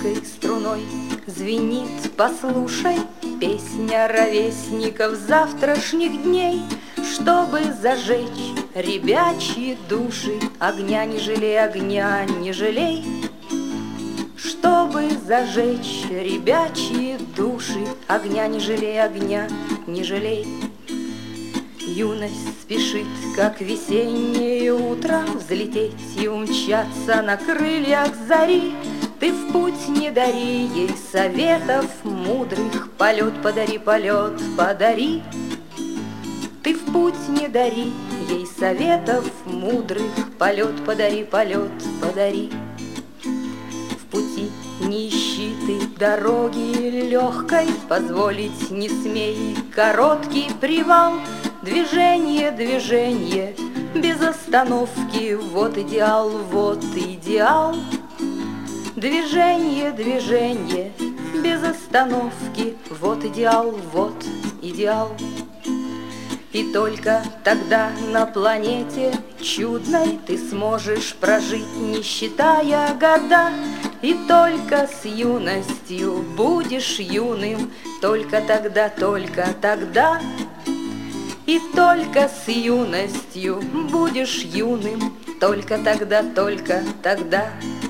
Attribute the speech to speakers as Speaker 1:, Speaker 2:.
Speaker 1: тонкой струной звенит, послушай, песня ровесников завтрашних дней. Чтобы зажечь ребячьи души, огня не жалей, огня не жалей. Чтобы зажечь ребячьи души, огня не жалей, огня не жалей. Юность спешит, как весеннее утро, взлететь и умчаться на крыльях зари. Ты в путь не дари ей советов мудрых, полет подари, полет подари. Ты в путь не дари ей советов мудрых, полет подари, полет подари. В пути не ищи ты дороги легкой, позволить не смей короткий привал. Движение, движение, без остановки, вот идеал, вот идеал. Движение, движение, без остановки, вот идеал, вот идеал. И только тогда на планете чудной ты сможешь прожить, не считая года. И только с юностью будешь юным, только тогда, только тогда. И только с юностью будешь юным, только тогда, только тогда.